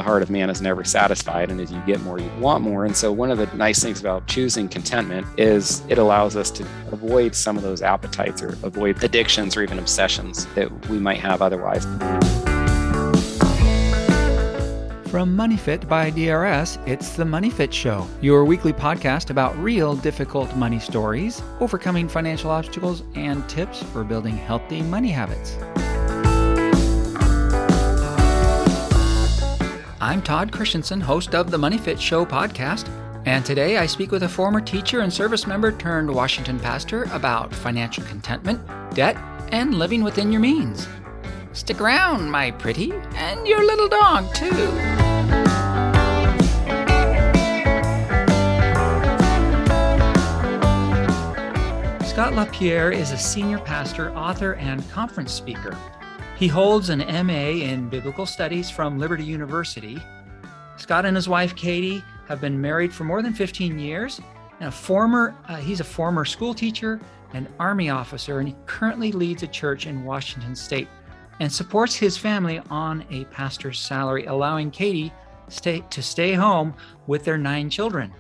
heart of man is never satisfied. And as you get more, you want more. And so one of the nice things about choosing contentment is it allows us to avoid some of those appetites or avoid addictions or even obsessions that we might have otherwise. From MoneyFit by DRS, it's the MoneyFit Show, your weekly podcast about real difficult money stories, overcoming financial obstacles, and tips for building healthy money habits. I'm Todd Christensen, host of the MoneyFit Show podcast, and today I speak with a former teacher and service member turned Washington pastor about financial contentment, debt, and living within your means. Stick around, my pretty, and your little dog, too. Scott LaPierre is a senior pastor, author, and conference speaker. He holds an MA in Biblical Studies from Liberty University. Scott and his wife, Katie, have been married for more than 15 years. And he's a former school teacher and Army officer, and he currently leads a church in Washington State and supports his family on a pastor's salary, allowing Katie to stay home with their 9 children.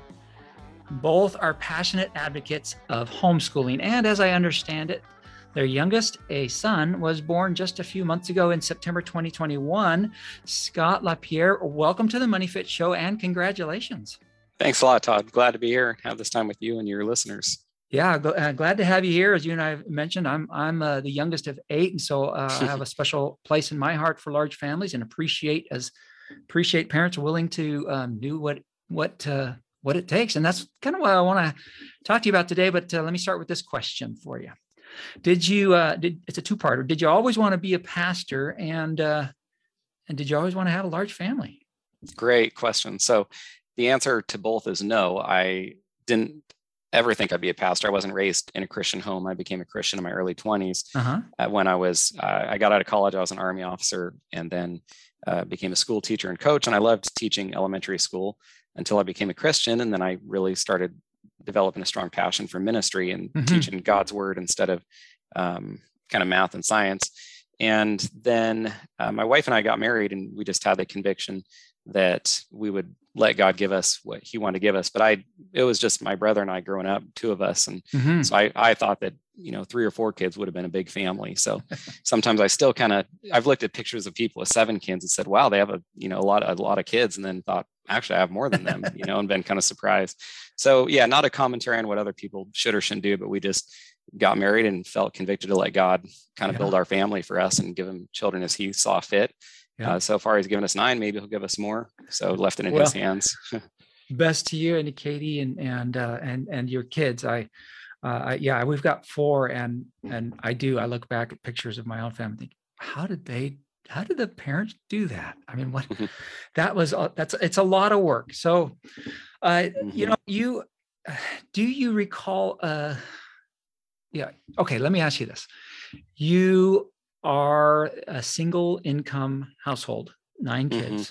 Both are passionate advocates of homeschooling, and as I understand it, their youngest, a son, was born just a few months ago in September 2021. Scott LaPierre, welcome to the MoneyFit Show, and congratulations. Thanks a lot, Todd. Glad to be here and have this time with you and your listeners. Yeah, glad to have you here. As you and I mentioned, I'm the youngest of 8, and so I have a special place in my heart for large families, and appreciate parents willing to do what it takes. And that's kind of what I want to talk to you about today. But let me start with this question for you. It's a two-parter. Did you always want to be a pastor, and did you always want to have a large family? Great question. So the answer to both is no. I didn't ever think I'd be a pastor. I wasn't raised in a Christian home. I became a Christian in my early 20s. When I got out of college, I was an Army officer, and then became a school teacher and coach. And I loved teaching elementary school until I became a Christian. And then I really started developing a strong passion for ministry and teaching God's word instead of kind of math and science. And then my wife and I got married, and we just had the conviction that we would let God give us what he wanted to give us. But it was just my brother and I growing up, 2 of us. And so I thought that, 3 or 4 kids would have been a big family. So sometimes I still I've looked at pictures of people with 7 kids and said, wow, they have a lot of kids. And then thought, actually I have more than them, and been kind of surprised. So yeah, not a commentary on what other people should or shouldn't do, but we just got married and felt convicted to let God kind of build our family for us and give him children as he saw fit. So far he's given us 9, maybe he'll give us more. So left it in his hands. Best to you and to Katie and your kids. We've got 4, and I look back at pictures of my own family and think, how did the parents do that? I mean, it's a lot of work. So, do you recall, okay, let me ask you this. You are a single income household, 9 kids.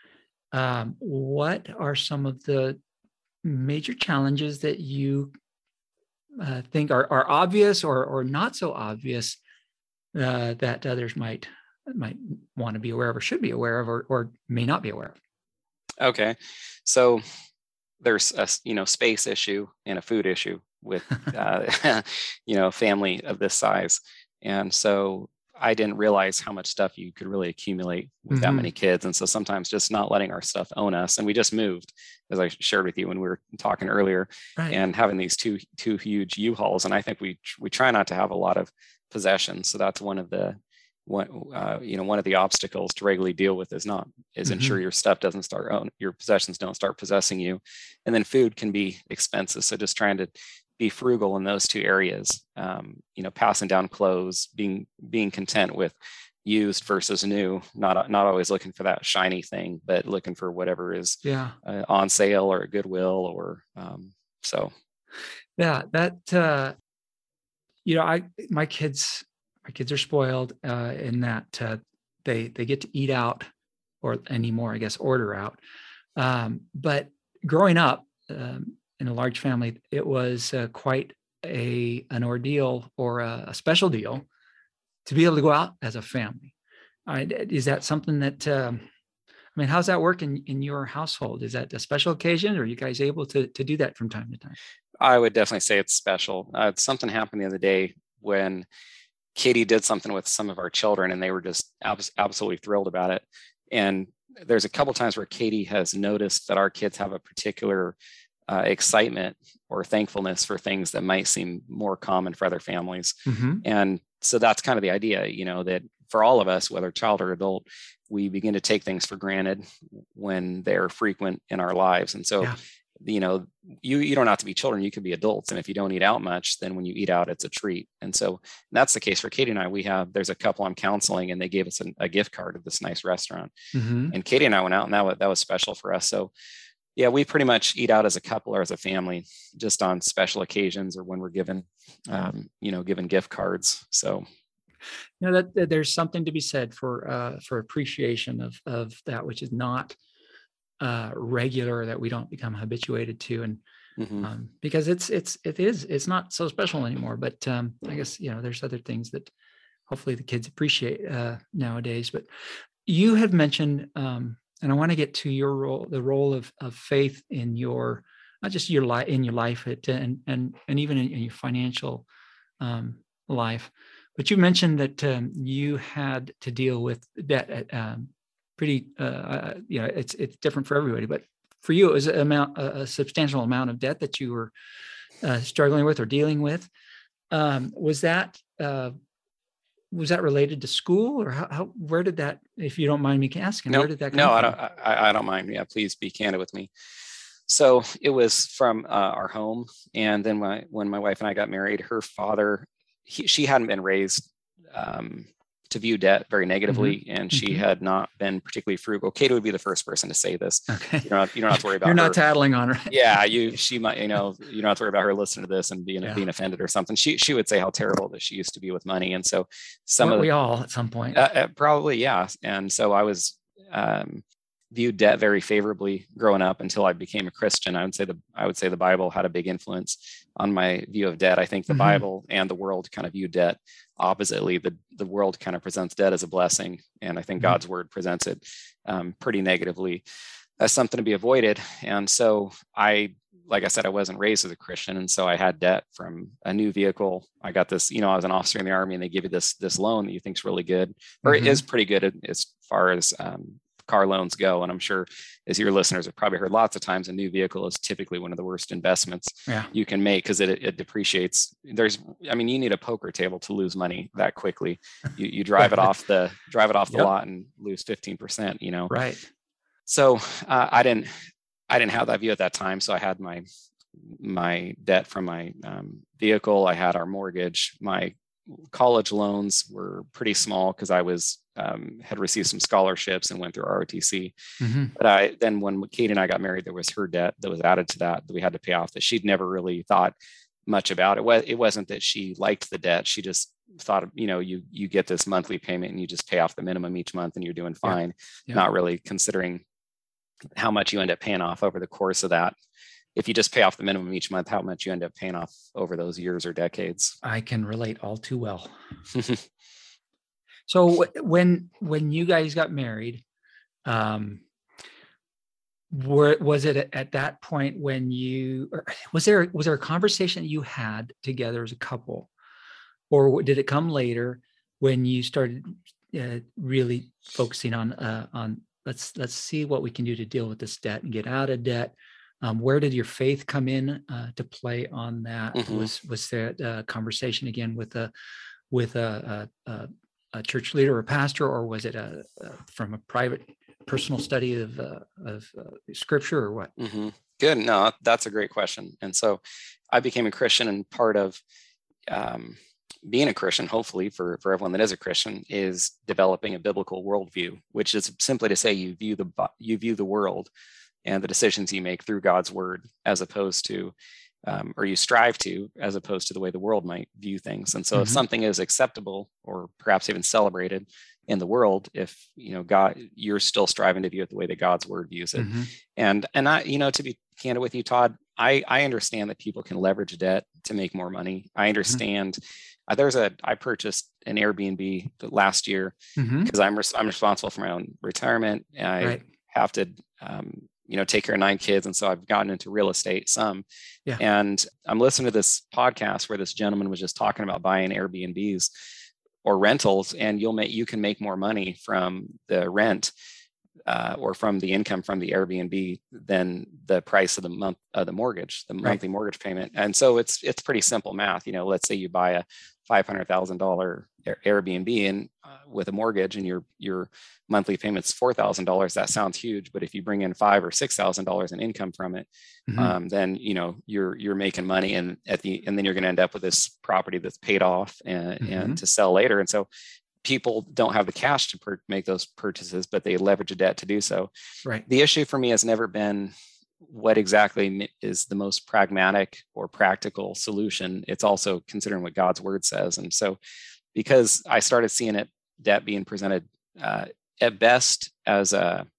What are some of the major challenges that you think are obvious or not so obvious that others might want to be aware of, or should be aware of, or may not be aware of? Okay. So there's a, space issue and a food issue with, family of this size. And so I didn't realize how much stuff you could really accumulate with that many kids. And so sometimes just not letting our stuff own us. And we just moved, as I shared with you when we were talking earlier, and having these two huge U-Hauls. And I think we try not to have a lot of possessions. So that's one of the obstacles to regularly deal with is ensure your stuff your possessions don't start possessing you. And then food can be expensive. So just trying to be frugal in those 2 areas, passing down clothes, being content with used versus new, not always looking for that shiny thing, but looking for whatever is on sale or at Goodwill or so. Yeah, that, my kids are spoiled in that they get to eat out, or anymore, I guess, order out. But growing up, in a large family, it was quite an ordeal, or a special deal, to be able to go out as a family. Is that something that I mean, how's that work in your household? Is that a special occasion, or are you guys able to do that from time to time? I would definitely say it's special. Something happened the other day when Katie did something with some of our children, and they were just absolutely thrilled about it. And there's a couple times where Katie has noticed that our kids have a particular excitement or thankfulness for things that might seem more common for other families. Mm-hmm. And so that's kind of the idea, that for all of us, whether child or adult, we begin to take things for granted when they're frequent in our lives. And so, you don't have to be children, you could be adults. And if you don't eat out much, then when you eat out, it's a treat. And so that's the case for Katie and I. There's a couple I'm counseling, and they gave us a gift card of this nice restaurant. Mm-hmm. And Katie and I went out, and that was special for us. So yeah, we pretty much eat out as a couple or as a family, just on special occasions or when we're given gift cards. So, that there's something to be said for appreciation of that which is not regular, that we don't become habituated to, and mm-hmm. Because it's not so special anymore. But I guess there's other things that hopefully the kids appreciate nowadays. But you have mentioned. And I want to get to your role, the role of faith in your, not just your life, in your life, and even in your financial life. But you mentioned that you had to deal with debt at pretty, it's different for everybody. But for you, it was a substantial amount of debt that you were struggling with or dealing with. Was that related to school, or where did that, if you don't mind me asking, where did that come from? No, I don't mind. Yeah, please be candid with me. So it was from our home. And then when my wife and I got married, her father, she hadn't been raised to view debt very negatively, mm-hmm. and she mm-hmm. had not been particularly frugal. Katie would be the first person to say this. Okay. You don't have to worry about You're her. not tattling on her. Yeah, she might, you don't have to worry about her listening to this and being offended or something. She would say how terrible that she used to be with money. And so we all at some point. Probably, yeah. And so I was viewed debt very favorably growing up until I became a Christian. I would say the Bible had a big influence on my view of debt. I think the mm-hmm. Bible and the world kind of view debt oppositely. The world kind of presents debt as a blessing, and I think mm-hmm. God's word presents it pretty negatively as something to be avoided. And so like I said, I wasn't raised as a Christian, and so I had debt from a new vehicle. I got this, I was an officer in the Army, and they give you this loan that you think is really good, or mm-hmm. it is pretty good as far as car loans go. And I'm sure, as your listeners have probably heard lots of times, a new vehicle is typically one of the worst investments you can make, because it depreciates. You need a poker table to lose money that quickly. You drive it off the lot and lose 15%, Right. So I didn't have that view at that time. So I had my debt from my vehicle. I had our mortgage. My college loans were pretty small because I had received some scholarships and went through ROTC. Mm-hmm. But then when Kate and I got married, there was her debt that was added to that we had to pay off, that she'd never really thought much about. It wasn't that she liked the debt. She just thought, you get this monthly payment and you just pay off the minimum each month and you're doing fine. Yeah. Not really considering how much you end up paying off over the course of that. If you just pay off the minimum each month, how much you end up paying off over those years or decades. I can relate all too well. So when you guys got married, was it at that point when was there a conversation you had together as a couple, or did it come later when you started really focusing on let's see what we can do to deal with this debt and get out of debt? Where did your faith come in to play on that? Mm-hmm. Was there a conversation again with a church leader or a pastor, or was it from a private personal study of scripture, or what? Mm-hmm. Good. No, that's a great question. And so I became a Christian, and part of being a Christian, hopefully for everyone that is a Christian, is developing a biblical worldview, which is simply to say you view the world and the decisions you make through God's word, as opposed to, or you strive to, as opposed to the way the world might view things. And so mm-hmm. if something is acceptable or perhaps even celebrated in the world, if, God, you're still striving to view it the way that God's word views it. Mm-hmm. And I, to be candid with you, Todd, I understand that people can leverage debt to make more money. I understand. Mm-hmm. I purchased an Airbnb last year because mm-hmm. I'm responsible for my own retirement. And I have to, take care of 9 kids. And so I've gotten into real estate some. Yeah. And I'm listening to this podcast where this gentleman was just talking about buying Airbnbs or rentals, and you can make more money from the rent or from the income from the Airbnb than the price of the month of the mortgage, the monthly mortgage payment. And so it's pretty simple math. Let's say you buy a $500,000 Airbnb and with a mortgage, and your monthly payment's $4,000. That sounds huge, but if you bring in $5,000 or $6,000 in income from it, then you're making money, and then you're going to end up with this property that's paid off and to sell later. And so people don't have the cash to make those purchases, but they leverage a debt to do so. Right. The issue for me has never been what exactly is the most pragmatic or practical solution. It's also considering what God's word says. And so because I started seeing debt being presented at best as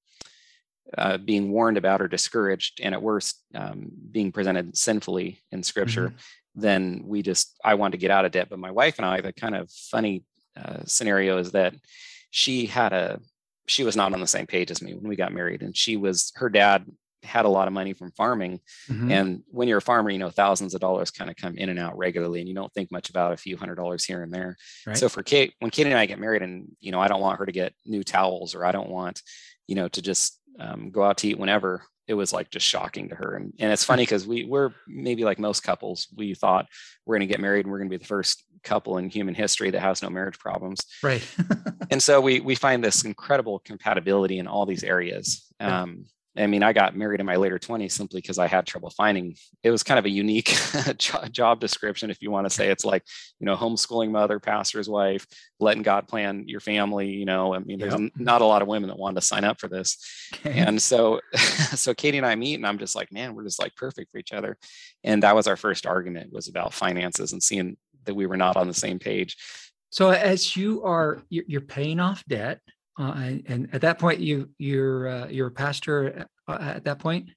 being warned about or discouraged, and at worst being presented sinfully in scripture, then I wanted to get out of debt. But my wife and I, the kind of funny scenario is that she was not on the same page as me when we got married, and her dad had a lot of money from farming. And when you're a farmer, thousands of dollars kind of come in and out regularly, and you don't think much about a few $100s here and there. Right. So for Kate, when Kate and I get married, and I don't want her to get new towels, or I don't want to just go out to eat whenever, it was like just shocking to her. And it's funny because we're maybe like most couples, we thought we're going to get married and we're going to be the first couple in human history that has no marriage problems. Right. And so we find this incredible compatibility in all these areas. I got married in my later 20s simply because I had trouble finding. It was kind of a unique job description, if you want to say. It's like, homeschooling mother, pastor's wife, letting God plan your family. There's not a lot of women that wanted to sign up for this. Okay. And so Katie and I meet, and I'm just like, man, we're just like perfect for each other. And that was our first argument, was about finances and seeing that we were not on the same page. So as you're paying off debt, and at that point, you're a pastor at that point?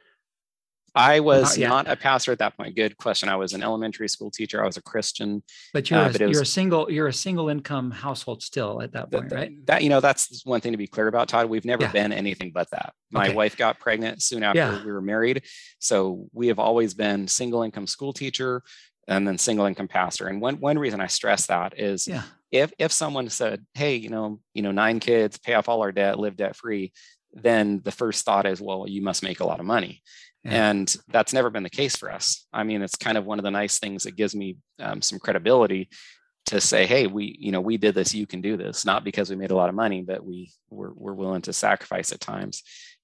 I was not a pastor at that point. Good question. I was an elementary school teacher. I was a Christian. But you're a single income household still at that point, right? That's one thing to be clear about, Todd. We've never been anything but that. My wife got pregnant soon after we were married. So we have always been single income school teacher and then single income pastor. And one reason I stress that is if someone said, hey, 9 kids, pay off all our debt, live debt free, then the first thought is, well, you must make a lot of money. Yeah. And that's never been the case for us. It's kind of one of the nice things that gives me some credibility to say, hey, we did this, you can do this, not because we made a lot of money, but we're willing to sacrifice at times.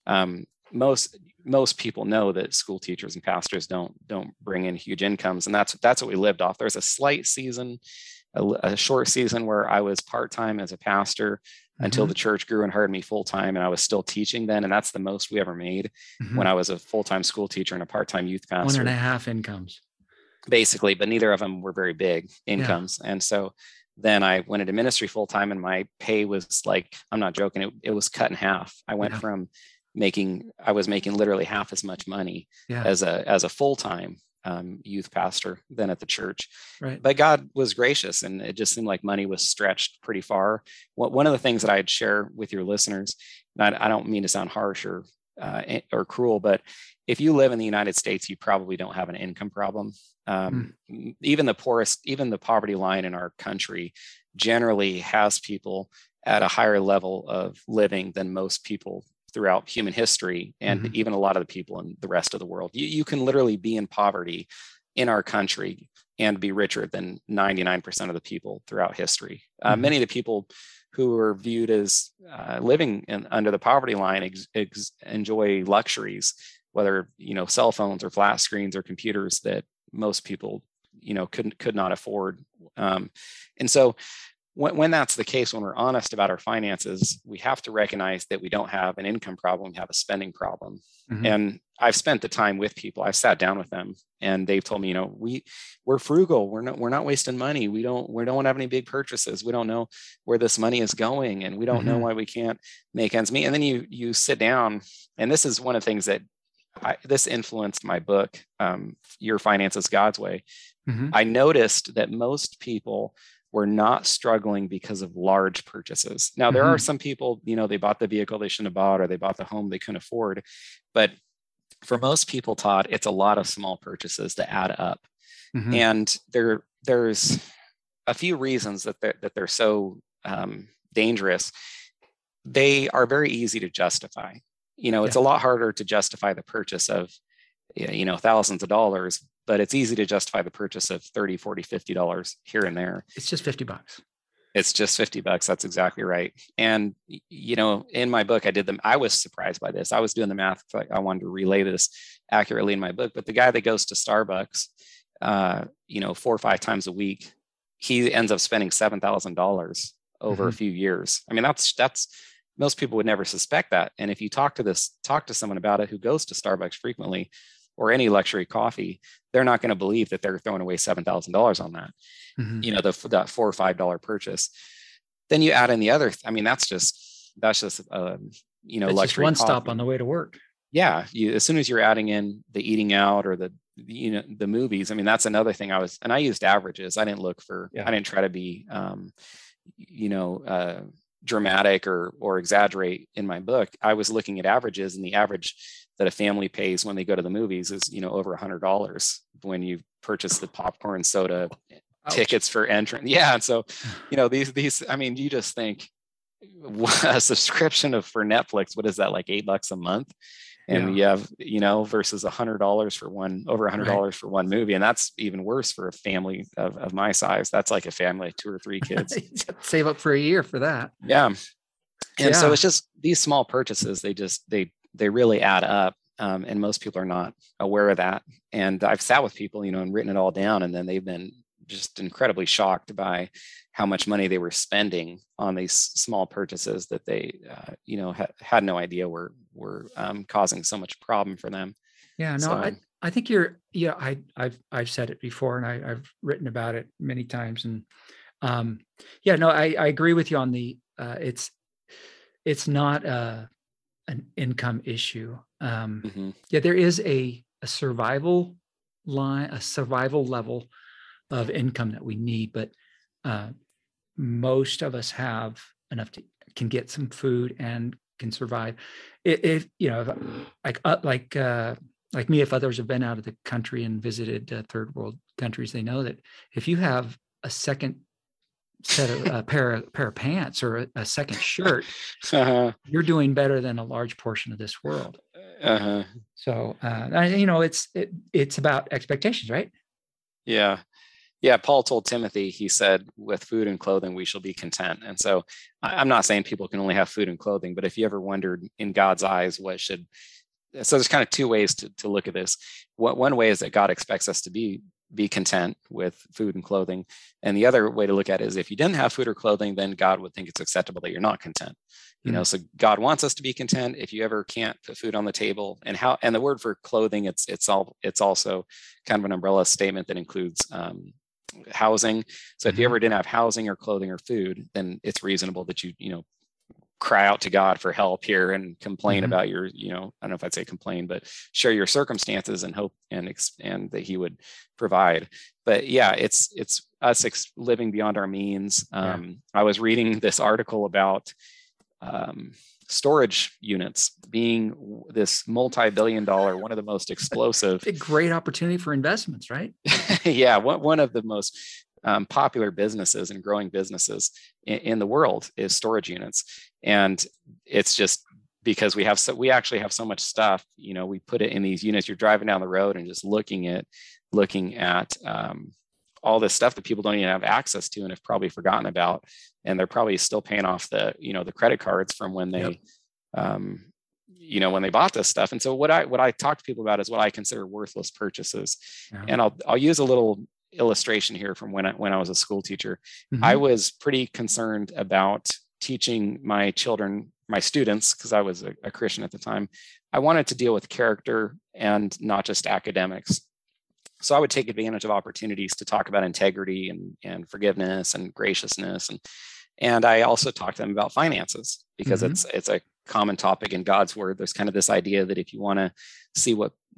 Most people know that school teachers and pastors don't bring in huge incomes, and that's what we lived off. There's a slight season, a short season where I was part-time as a pastor until the church grew and hired me full-time, and I was still teaching then, and that's the most we ever made when I was a full-time school teacher and a part-time youth pastor. 1.5 incomes. Basically, but neither of them were very big incomes. Yeah. And so then I went into ministry full-time, and my pay was like, I'm not joking, it was cut in half. I went from I was making literally half as much money as a full-time youth pastor than at the church. Right. But God was gracious, and it just seemed like money was stretched pretty far. One of the things that I'd share with your listeners, and I don't mean to sound harsh or cruel, but if you live in the United States, you probably don't have an income problem. Even the poorest, even the poverty line in our country generally has people at a higher level of living than most people throughout human history, and even a lot of the people in the rest of the world. You can literally be in poverty in our country and be richer than 99% of the people throughout history. Many of the people who are viewed as living under the poverty line enjoy luxuries, whether cell phones or flat screens or computers that most people could not afford. And so when that's the case, when we're honest about our finances, we have to recognize that we don't have an income problem, we have a spending problem. And I've spent the time with people. I've sat down with them, and they've told me, we're frugal. We're not wasting money. We don't have any big purchases. We don't know where this money is going, and we don't know why we can't make ends meet. And then you sit down, and this is one of the things that this influenced my book, Your Finances God's Way. I noticed that most people were not struggling because of large purchases. Now, there are some people, they bought the vehicle they shouldn't have bought, or they bought the home they couldn't afford. But for most people, Todd, it's a lot of small purchases that add up. And there's a few reasons that they're so dangerous. They are very easy to justify. It's a lot harder to justify the purchase of, thousands of dollars, but it's easy to justify the purchase of $30, $40, $50 here and there. It's just $50. It's just $50. That's exactly right. And, in my book, I was surprised by this. I was doing the math. I wanted to relay this accurately in my book, but the guy that goes to Starbucks, 4 or 5 times a week, he ends up spending $7,000 over a few years. I mean, that's most people would never suspect that. And if you talk to someone about it who goes to Starbucks frequently, or any luxury coffee, they're not going to believe that they're throwing away $7,000 on that, that $4 or $5 purchase. Then you add in the other, that's just it's luxury just one coffee. stop on the way to work. Yeah. As soon as you're adding in the eating out or the movies, that's another thing I used averages. I didn't I didn't try to be, dramatic or exaggerate in my book. I was looking at averages, and the average that a family pays when they go to the movies is, over $100 when you purchase the popcorn, soda, tickets for entrance. Yeah. And so, these, you just think a subscription for Netflix, what is that, like $8 a month? And you have, versus $100 for over $100 for one movie. And that's even worse for a family of my size. That's like a family of 2 or 3 kids. Save up for a year for that. Yeah. And so it's just these small purchases, they really add up. And most people are not aware of that. And I've sat with people, and written it all down, and then they've been just incredibly shocked by how much money they were spending on these small purchases that they, had no idea were causing so much problem for them. Yeah, no, so, I think I've said it before, and I've written about it many times. And I agree with you on the, it's not an income issue. There is a survival line, a survival level of income that we need, but most of us have enough can get some food and can survive. If like me, if others have been out of the country and visited third world countries, they know that if you have a second set of pair of pants or a second shirt, you're doing better than a large portion of this world. So it's about expectations, right? Yeah. Paul told Timothy, he said, with food and clothing, we shall be content. And so I'm not saying people can only have food and clothing, but if you ever wondered in God's eyes, so there's kind of 2 ways to look at this. One way is that God expects us to be content with food and clothing. And the other way to look at it is, if you didn't have food or clothing, then God would think it's acceptable that you're not content. So God wants us to be content. If you ever can't put food on the table, and the word for clothing, it's also kind of an umbrella statement that includes housing. So if you ever didn't have housing or clothing or food, then it's reasonable that you cry out to God for help here and complain about your, I don't know if I'd say complain, but share your circumstances and hope and that he would provide. But yeah, it's us living beyond our means. I was reading this article about storage units being this multi-billion-dollar, one of the most explosive. A great opportunity for investments, right? Yeah, one of the most popular businesses and growing businesses in the world is storage units. And it's just because we actually have so much stuff, we put it in these units. You're driving down the road and just looking at all this stuff that people don't even have access to and have probably forgotten about. And they're probably still paying off the credit cards from when they, when they bought this stuff. And so what I talk to people about is what I consider worthless purchases. And I'll use a little illustration here from when I was a school teacher. I was pretty concerned about teaching my students, because I was a Christian at the time. I wanted to deal with character and not just academics. So I would take advantage of opportunities to talk about integrity and forgiveness and graciousness. And I also talked to them about finances, because it's a common topic in God's word. There's kind of this idea that if you want to see what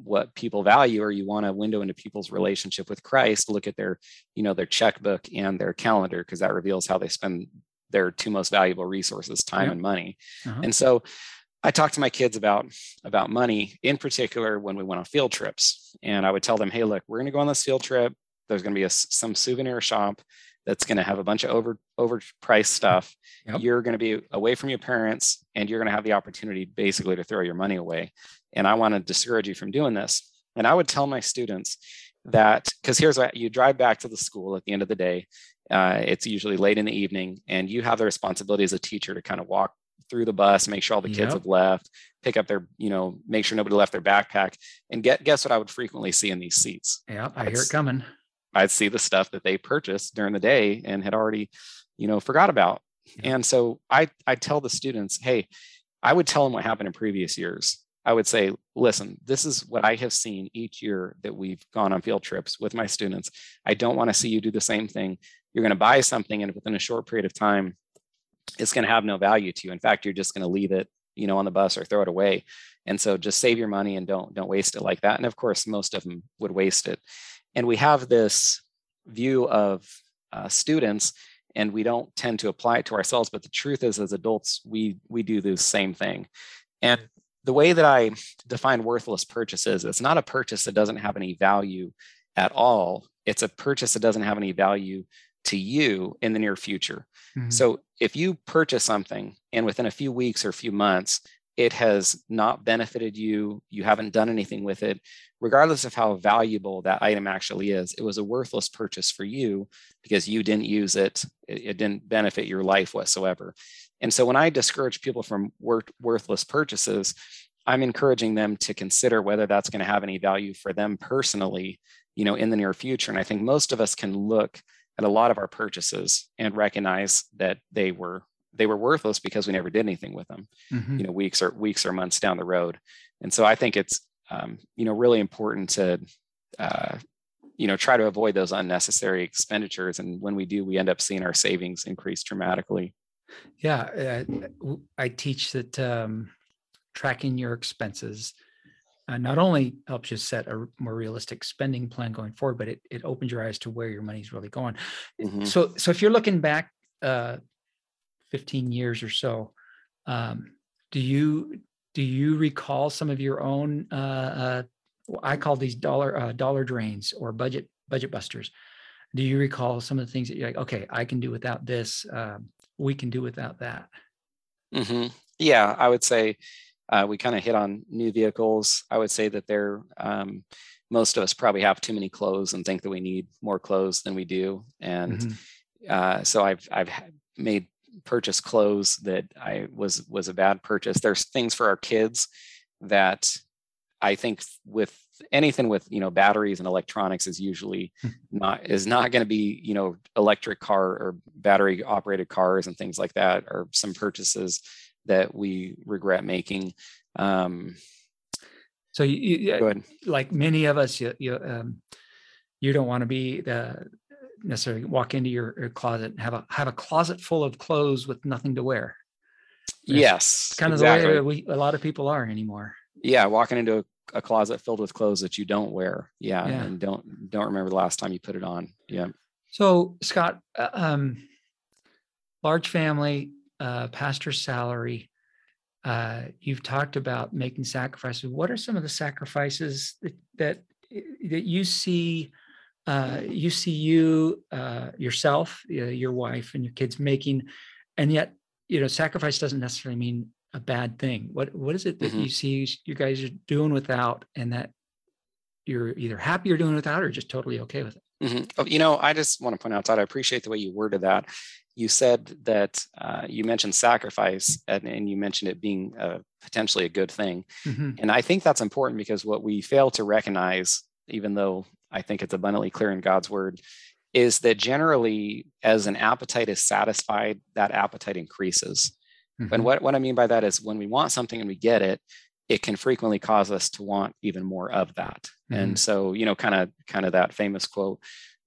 what people value, or you want a window into people's relationship with Christ, look at their, their checkbook and their calendar, because that reveals how they spend their two most valuable resources, time and money. And so I talked to my kids about money, in particular when we went on field trips. And I would tell them, hey, look, we're going to go on this field trip. There's going to be some souvenir shop that's going to have a bunch of overpriced stuff. You're going to be away from your parents, and you're going to have the opportunity basically to throw your money away. And I want to discourage you from doing this. And I would tell my students that, because here's what you drive back to the school at the end of the day. It's usually late in the evening, and you have the responsibility as a teacher to kind of walk through the bus, make sure all the kids have left, pick up their, make sure nobody left their backpack. And guess what I would frequently see in these seats? Yeah, I hear it coming. I'd see the stuff that they purchased during the day and had already, forgot about. And so I tell the students, hey, I would tell them what happened in previous years. I would say, listen, this is what I have seen each year that we've gone on field trips with my students. I don't want to see you do the same thing. You're going to buy something, and within a short period of time, it's going to have no value to you. In fact, you're just going to leave it, on the bus or throw it away. And so just save your money and don't waste it like that. And of course, most of them would waste it. And we have this view of students, and we don't tend to apply it to ourselves. But the truth is, as adults, we do the same thing. And the way that I define worthless purchases, it's not a purchase that doesn't have any value at all. It's a purchase that doesn't have any value to you in the near future. So if you purchase something and within a few weeks or a few months, it has not benefited you, you haven't done anything with it, regardless of how valuable that item actually is, it was a worthless purchase for you because you didn't use it. It didn't benefit your life whatsoever. And so when I discourage people from worthless purchases, I'm encouraging them to consider whether that's going to have any value for them personally, in the near future. And I think most of us can look at a lot of our purchases and recognize that they were worthless because we never did anything with them, weeks or months down the road. And so I think it's, really important to, try to avoid those unnecessary expenditures. And when we do, we end up seeing our savings increase dramatically. Yeah. I teach that tracking your expenses not only helps you set a more realistic spending plan going forward, but it opens your eyes to where your money's really going. So if you're looking back 15 years or so, do you recall some of your own, I call these dollar drains or budget busters? Do you recall some of the things that you're like, okay, I can do without this, we can do without that? Yeah, I would say we kind of hit on new vehicles. I would say that most of us probably have too many clothes and think that we need more clothes than we do. And so I've purchased clothes that was a bad purchase. There's things for our kids that I think with anything with, batteries and electronics is usually not going to be, electric car or battery operated cars and things like that are some purchases that we regret making. So you go ahead. Like many of us, you don't want to be necessarily walk into your closet and have a closet full of clothes with nothing to wear. Yes, kind of exactly the way a lot of people are anymore. Yeah, walking into a closet filled with clothes that you don't wear. Yeah. And don't remember the last time you put it on. Yeah. So Scott, large family, pastor's salary. You've talked about making sacrifices. What are some of the sacrifices that you see? Yourself, your wife, and your kids making, and yet sacrifice doesn't necessarily mean a bad thing. What is it that you see you guys are doing without, and that you're either happy you're doing without, or just totally okay with it? I just want to point out, Todd, I appreciate the way you worded that. You said that you mentioned sacrifice, and you mentioned it being potentially a good thing. And I think that's important because what we fail to recognize, even though I think it's abundantly clear in God's word, is that generally as an appetite is satisfied, that appetite increases. And what I mean by that is when we want something and we get it, it can frequently cause us to want even more of that. And so, kind of that famous quote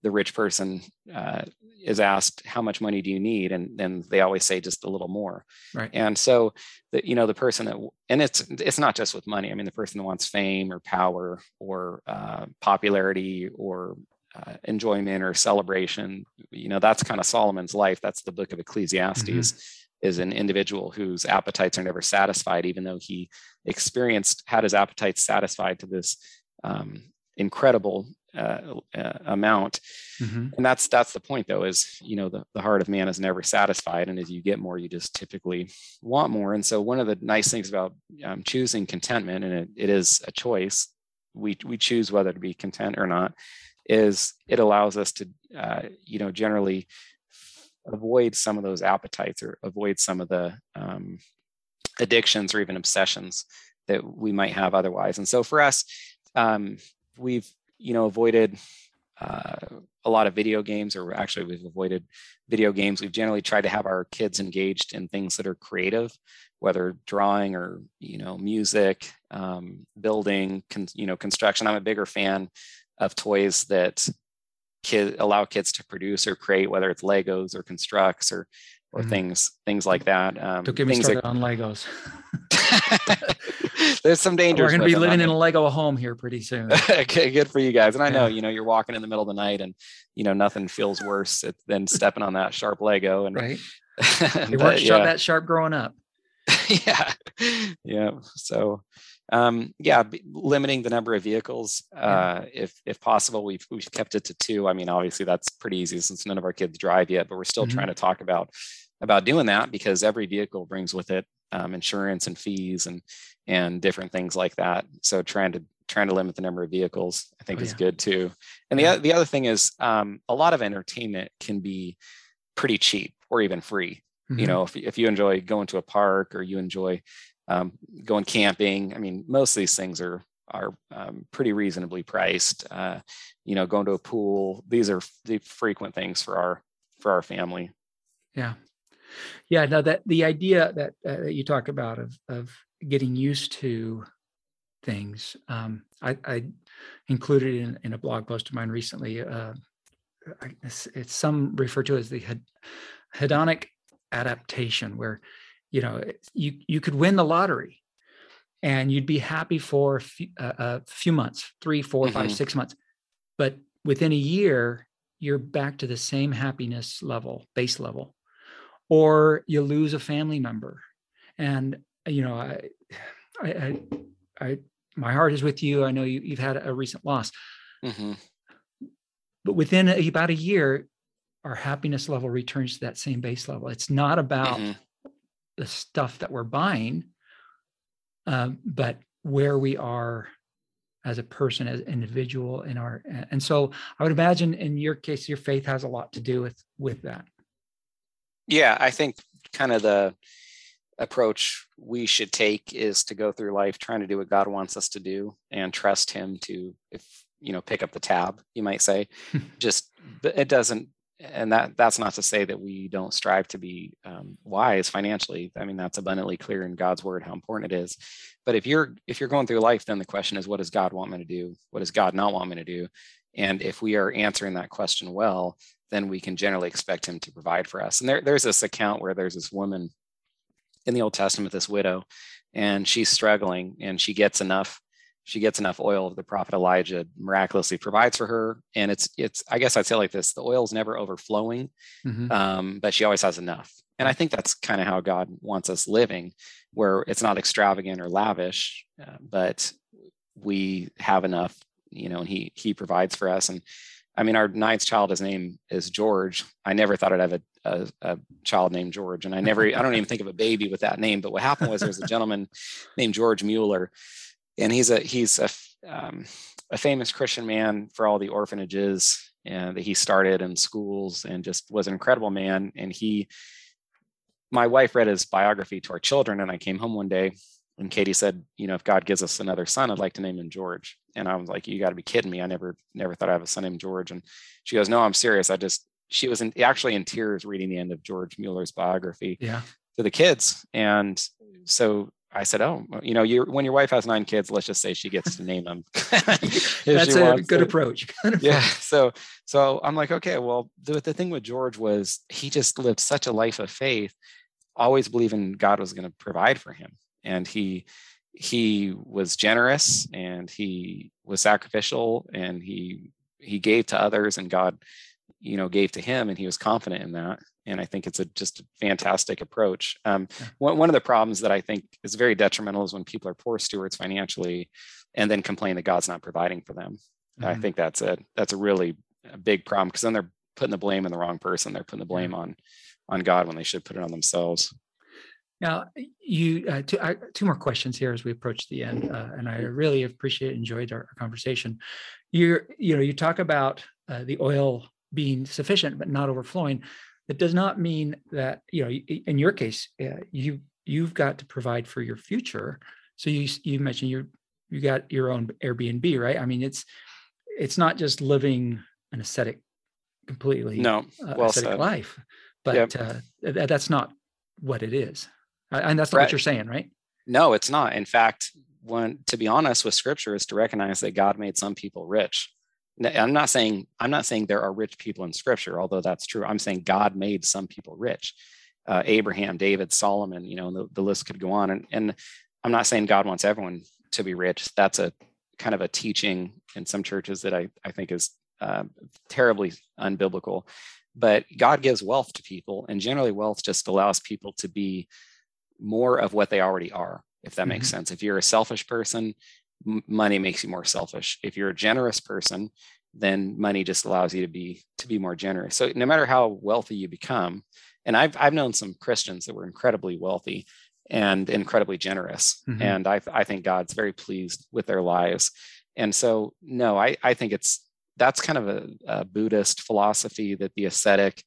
the rich person is asked, how much money do you need? And then they always say just a little more. Right. And so the person that, and it's not just with money. I mean, the person that wants fame or power or popularity or enjoyment or celebration, that's kind of Solomon's life. That's the book of Ecclesiastes, is an individual whose appetites are never satisfied, even though he had his appetites satisfied to this incredible amount. And that's the point, though, is the heart of man is never satisfied, and as you get more, you just typically want more. And so one of the nice things about choosing contentment, and it is a choice, we choose whether to be content or not, is it allows us to generally avoid some of those appetites or avoid some of the addictions or even obsessions that we might have otherwise. And so for us, we've avoided a lot of video games, or actually we've avoided video games. We've generally tried to have our kids engaged in things that are creative, whether drawing or music, building, construction. I'm a bigger fan of toys that allow kids to produce or create, whether it's Legos or constructs or things like that. Don't get me started on Legos. There's some dangers. We're going to be living in a Lego home here pretty soon. Okay, good for you guys. And I know, you're walking in the middle of the night, and nothing feels worse than stepping on that sharp Lego. And right, you weren't that sharp growing up. Yeah. So, limiting the number of vehicles, if possible. We've kept it to 2. I mean, obviously that's pretty easy since none of our kids drive yet, but we're still trying to talk about doing that, because every vehicle brings with it insurance and fees and different things like that. So trying to limit the number of vehicles, I think, is good too. And the other thing is, a lot of entertainment can be pretty cheap or even free. If you enjoy going to a park, or you enjoy going camping, I mean, most of these things are pretty reasonably priced. Going to a pool, these are the frequent things for our family. No, that the idea that you talk about of getting used to things, I included in a blog post of mine recently. It's some refer to as the hedonic adaptation, where you could win the lottery and you'd be happy for a few months, 3, 4, 5, 6 months, but within a year you're back to the same happiness level, base level. Or you lose a family member, and I my heart is with you. I know you've had a recent loss, but within about a year, our happiness level returns to that same base level. It's not about the stuff that we're buying, but where we are as a person, as an individual and so I would imagine in your case, your faith has a lot to do with that. Yeah, I think kind of the approach we should take is to go through life trying to do what God wants us to do and trust him to, pick up the tab, you might say. It doesn't, and that's not to say that we don't strive to be wise financially. I mean, that's abundantly clear in God's word how important it is. But if you're going through life, then the question is, what does God want me to do? What does God not want me to do? And if we are answering that question well, then we can generally expect him to provide for us. And there's this account where there's this woman in the Old Testament, this widow, and she's struggling, and she gets enough oil. The prophet Elijah miraculously provides for her. And it's I guess I'd say like this: the oil's never overflowing, but she always has enough. And I think that's kind of how God wants us living, where it's not extravagant or lavish, but we have enough, and he provides for us. And I mean, our 9th child, his name is George. I never thought I'd have a child named George. And I don't even think of a baby with that name. But what happened was there's a gentleman named George Mueller, and he's a famous Christian man for all the orphanages that he started in schools, and just was an incredible man. And my wife read his biography to our children, and I came home one day, and Katie said, if God gives us another son, I'd like to name him George. And I was like, you got to be kidding me. I never thought I'd have a son named George. And she goes, no, I'm serious. She was actually in tears reading the end of George Mueller's biography to the kids. And so I said, oh, when your wife has 9 kids, let's just say she gets to name them. That's a good approach. Yeah. So I'm like, okay, well, the thing with George was he just lived such a life of faith, always believing God was going to provide for him. And he was generous, and he was sacrificial, and he gave to others, and God, gave to him, and he was confident in that. And I think it's just a fantastic approach. One of the problems that I think is very detrimental is when people are poor stewards financially and then complain that God's not providing for them. Mm-hmm. I think that's a really big problem, because then they're putting the blame on the wrong person. They're putting the blame on God when they should put it on themselves. Now, you two more questions here as we approach the end, and I really enjoyed our conversation. You talk about the oil being sufficient but not overflowing. That does not mean that, in your case, you've got to provide for your future. So you mentioned you got your own Airbnb, right? I mean, it's not just living an completely ascetic life, but that's not what it is. And that's not what you're saying, right? No, it's not. In fact, to be honest with Scripture, is to recognize that God made some people rich. I'm not saying there are rich people in Scripture, although that's true. I'm saying God made some people rich. Abraham, David, Solomon, the list could go on. And I'm not saying God wants everyone to be rich. That's a kind of a teaching in some churches that I think is terribly unbiblical. But God gives wealth to people, and generally wealth just allows people to be more of what they already are, if that makes sense. If you're a selfish person, money makes you more selfish. If you're a generous person, then money just allows you to be more generous. So no matter how wealthy you become, and I've known some Christians that were incredibly wealthy and incredibly generous, and I think God's very pleased with their lives. And so no, I think that's kind of a Buddhist philosophy, that the ascetic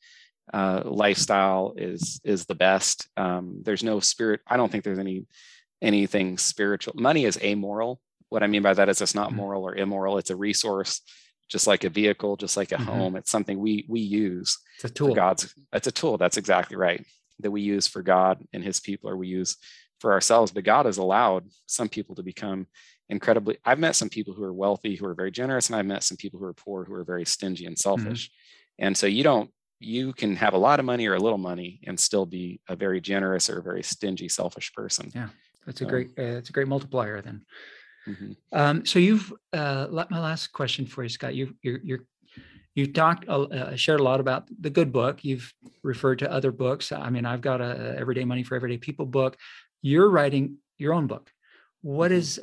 lifestyle is the best. There's no spirit. I don't think there's anything spiritual. Money is amoral. What I mean by that is it's not moral or immoral. It's a resource, just like a vehicle, just like a home. It's something we use. It's a tool. It's a tool. That's exactly right. That we use for God and his people, or we use for ourselves. But God has allowed some people to become incredibly. I've met some people who are wealthy, who are very generous, and I've met some people who are poor, who are very stingy and selfish. And so you can have a lot of money or a little money and still be a very generous or a very stingy, selfish person. Yeah, that's a great multiplier then. So you've my last question for you, Scott. You talked, shared a lot about the good book. You've referred to other books. I mean, I've got a Everyday Money for Everyday People book. You're writing your own book. What's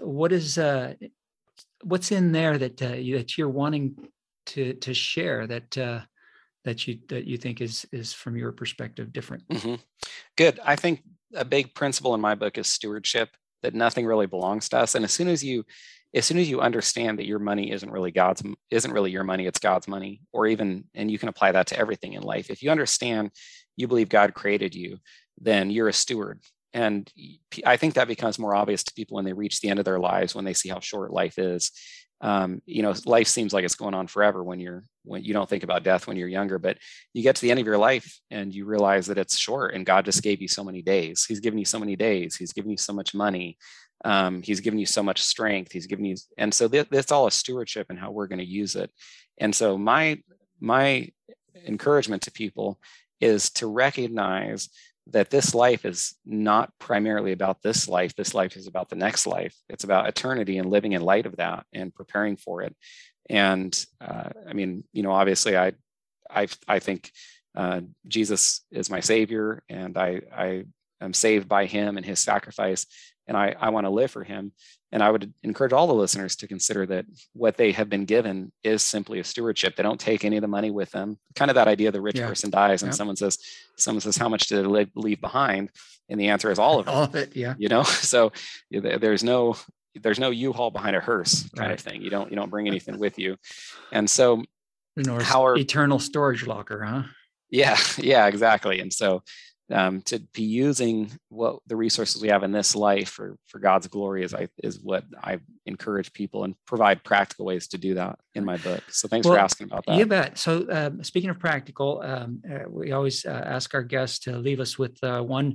in there that you're wanting to share that you think is from your perspective different? Good. I think a big principle in my book is stewardship. That nothing really belongs to us. And as soon as you understand that your money isn't really your money, it's God's money, and you can apply that to everything in life. If you understand, you believe God created you, then you're a steward. And I think that becomes more obvious to people when they reach the end of their lives, when they see how short life is. Life seems like it's going on forever when you don't think about death when you're younger, but you get to the end of your life and you realize that it's short, and God just gave you so many days. He's given you so many days. He's given you so much money. He's given you so much strength. He's given you, and so that's all a stewardship and how we're going to use it. And so my encouragement to people is to recognize that this life is not primarily about this life. This life is about the next life. It's about eternity and living in light of that and preparing for it. And obviously I think Jesus is my Savior, and I am saved by him and his sacrifice, and I want to live for him. And I would encourage all the listeners to consider that what they have been given is simply a stewardship. They don't take any of the money with them. Kind of that idea, the rich person dies and someone says, how much did they leave behind? And the answer is all of it. All of it, yeah. So there's no U-Haul behind a hearse kind of thing. You don't bring anything with you. And so eternal storage locker, huh? Yeah, exactly. And so to be using what the resources we have in this life for God's glory is what I encourage people, and provide practical ways to do that in my book. So thanks for asking about that. You bet. So speaking of practical, we always ask our guests to leave us with one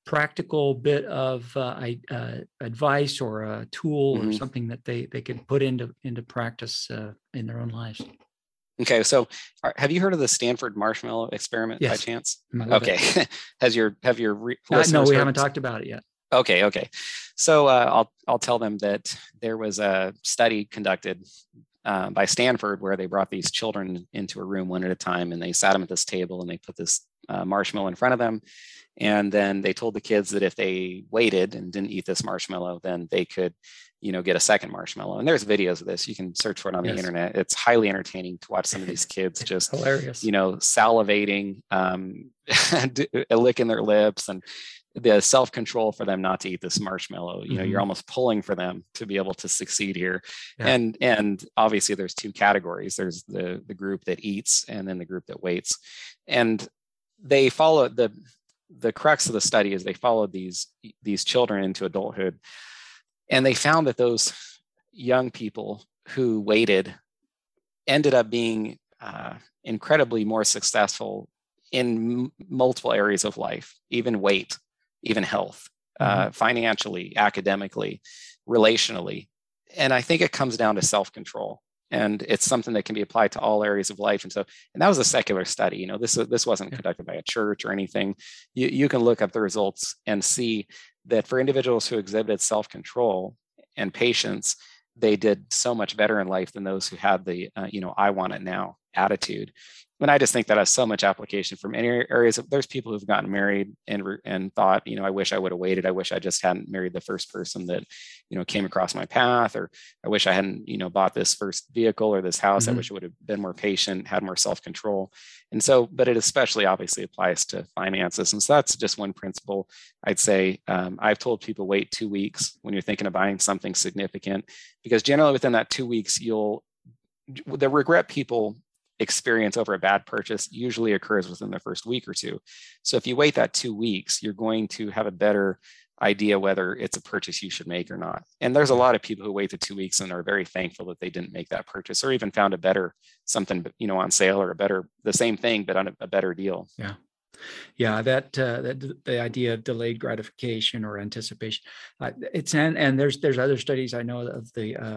practical bit of advice or a tool or something that they could put into practice in their own lives. Okay, so have you heard of the Stanford marshmallow experiment by chance? Okay, have your listeners no, we haven't talked about it yet. Okay. So I'll tell them that there was a study conducted by Stanford where they brought these children into a room one at a time, and they sat them at this table, and they put this marshmallow in front of them, and then they told the kids that if they waited and didn't eat this marshmallow, then they could, get a second marshmallow. And there's videos of this. You can search for it on the internet. It's highly entertaining to watch some of these kids just hilarious, salivating, licking their lips, and the self-control for them not to eat this marshmallow. You're almost pulling for them to be able to succeed here. And obviously there's two categories. There's the group that eats, and then the group that waits. And they follow the crux of the study is they followed these children into adulthood. And they found that those young people who waited ended up being incredibly more successful in multiple areas of life, even weight, even health, financially, academically, relationally. And I think it comes down to self-control. And it's something that can be applied to all areas of life. And that was a secular study. This wasn't conducted by a church or anything. You can look up the results and see that for individuals who exhibited self-control and patience, they did so much better in life than those who had the, I want it now attitude. And I just think that has so much application from many areas. There's people who've gotten married and thought, I wish I would have waited. I wish I just hadn't married the first person that, came across my path, or I wish I hadn't, bought this first vehicle or this house. I wish I would have been more patient, had more self-control. And so, but it especially obviously applies to finances. And so that's just one principle I'd say. I've told people wait 2 weeks when you're thinking of buying something significant, because generally within that 2 weeks, the regret people experience over a bad purchase usually occurs within the first week or two. So if you wait that 2 weeks, you're going to have a better idea whether it's a purchase you should make or not. And there's a lot of people who wait the 2 weeks and are very thankful that they didn't make that purchase, or even found a better something, on sale, or the same thing, but on a better deal. Yeah. That the idea of delayed gratification or anticipation, and there's other studies I know of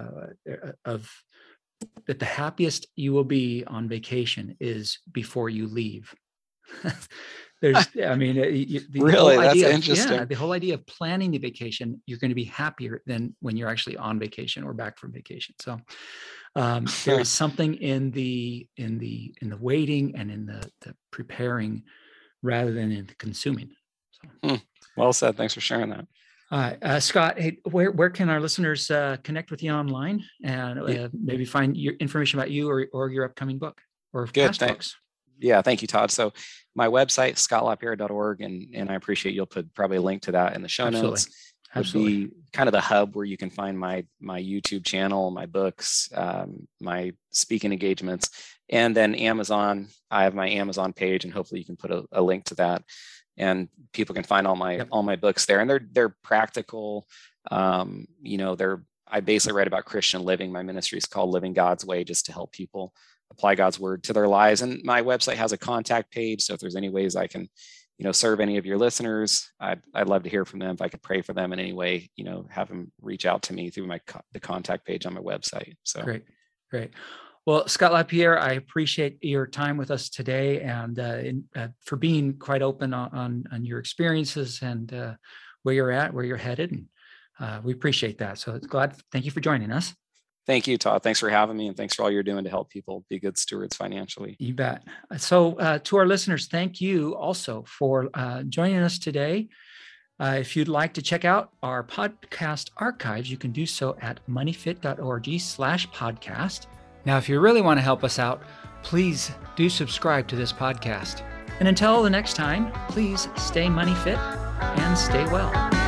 that the happiest you will be on vacation is before you leave. That's interesting. Yeah, the whole idea of planning the vacation, you're going to be happier than when you're actually on vacation or back from vacation. So there is something in the waiting and in the preparing rather than in the consuming. So. Well said. Thanks for sharing that. Scott, hey, where can our listeners connect with you online and maybe find your information about you or your upcoming book or past books? Yeah, thank you, Todd. So my website, scottlapierre.org, and I appreciate you'll put probably a link to that in the show notes. Absolutely. Would be kind of the hub where you can find my YouTube channel, my books, my speaking engagements, and then Amazon. I have my Amazon page, and hopefully you can put a link to that. And people can find all my books there, and they're practical. I basically write about Christian living. My ministry is called Living God's Way, just to help people apply God's word to their lives. And my website has a contact page, so if there's any ways I can, serve any of your listeners, I'd love to hear from them. If I could pray for them in any way, have them reach out to me through the contact page on my website. So great. Well, Scott LaPierre, I appreciate your time with us today, and for being quite open on your experiences and where you're at, where you're headed. And we appreciate that. So thank you for joining us. Thank you, Todd. Thanks for having me, and thanks for all you're doing to help people be good stewards financially. You bet. So to our listeners, thank you also for joining us today. If you'd like to check out our podcast archives, you can do so at moneyfit.org/podcast. Now, if you really want to help us out, please do subscribe to this podcast. And until the next time, please stay money fit and stay well.